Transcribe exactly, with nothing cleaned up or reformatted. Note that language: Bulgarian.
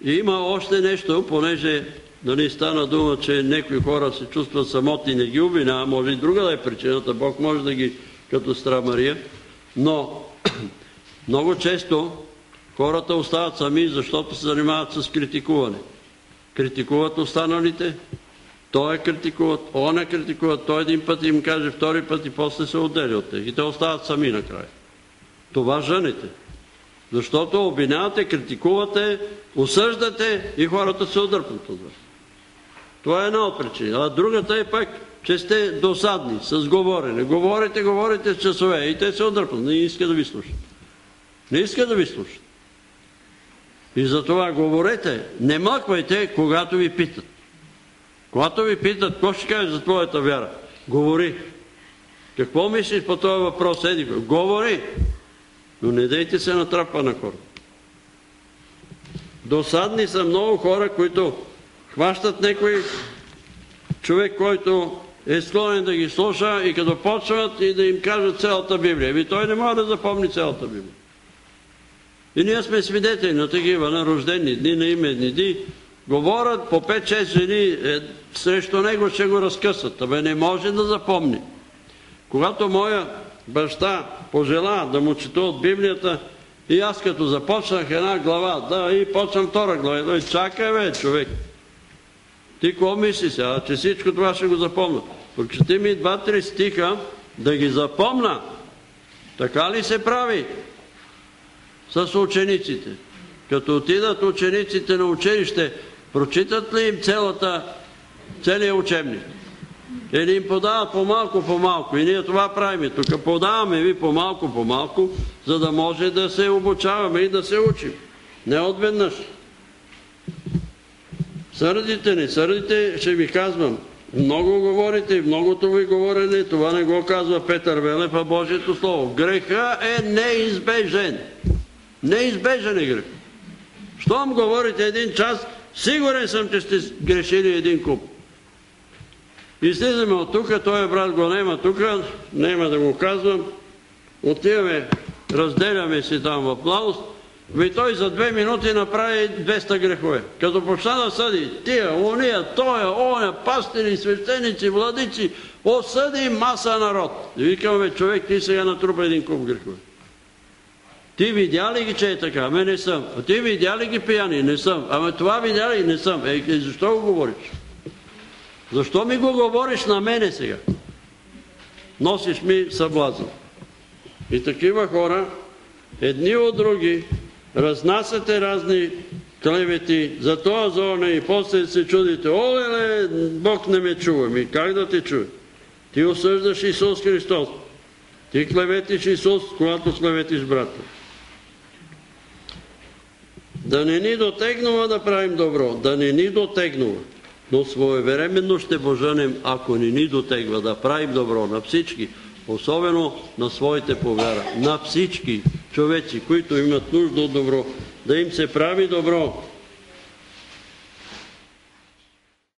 И има още нещо, понеже нали, стана дума, че някои хора се чувстват самотни и не ги обвиняват, може и друга да е причината, Бог може да ги като Сестра Мария, но много често хората остават сами, защото се занимават с критикуване. Критикуват останалите, той е критикуват, он е критикуват, той един път им каже, втори път и после се отдели от тях. И те остават сами накрая. Това жените. Защото обвинявате, критикувате, осъждате и хората се отдърпват от вас. Това е една от причини. А другата е пак, че сте досадни с говорене. Говорите, говорите с часове и те се отдърпват. Не иска да ви слушат. Не иска да ви слушат. И затова говорете, не мъквайте, когато ви питат. Когато ви питат, какво ще кажеш за твоята вяра? Говори. Какво мислиш по този въпрос? Еди, говори. Но не дейте се натрапа на хора. Досадни са много хора, които хващат някой човек, който е склонен да ги слуша и като почват и да им кажат цялата Библия. Ами той не може да запомни цялата Библия. И ние сме свидетели на такива, на рождени дни, на именни дни. Говорят по пет-шест жени, е, срещу него ще го разкъсат. Абе не може да запомни. Когато моя баща пожела да му чета от Библията, и аз като започнах една глава, да, и почвам втора глава. Той, чакай бе, човек. Ти какво мисли сега, че всичко това ще го запомня? Прочети ми два-три стиха да ги запомна. Така ли се прави с учениците? Като отидат учениците на училище, прочитат ли им цялата, целият учебник? Или им подават по-малко, по-малко. И ние това правим. Тук подаваме ви по-малко, по-малко, за да може да се обучаваме и да се учим. Не отведнъж. Сърдите, не сърдите, ще ви казвам. Много говорите и многото ви говорене, това не го казва Петър Велев, а Божието Слово. Греха е неизбежен. Неизбежен е грех. Щом говорите един час, сигурен съм, че сте грешили един куп. И слизаме от тук, той брат го нема тук, нема да го казвам, отиваме, разделяме си там в аплауз, и той за две минути направи двеста грехове. Като почна да съди тия, уния, тоя, оня, пастири, свещеници, владици, осъди маса народ. И викаме, човек, ти сега натрупа един куп грехове. Ти видя ли ги, че е така? Ами не съм. А ти видя ли ги пияни? Не съм. Ами това видя ли? Не съм. Е, защо го говориш? Защо ми го говориш на мене сега? Носиш ми съблазън. И такива хора, едни от други, разнасяте разни клевети за това, за оне и после се чудите, оле, Бог не ме чува. Ми как да те чуе? Ти осъждаш Исус Христос. Ти клеветиш Исус, когато клеветиш брата. Да не ни дотегнува да правим добро, да не ни дотегнува. Но своевременно ще поженем, ако не ни дотегва, да правим добро на всички, особено на своите по вяра, на всички човеци, които имат нужда от добро, да им се прави добро,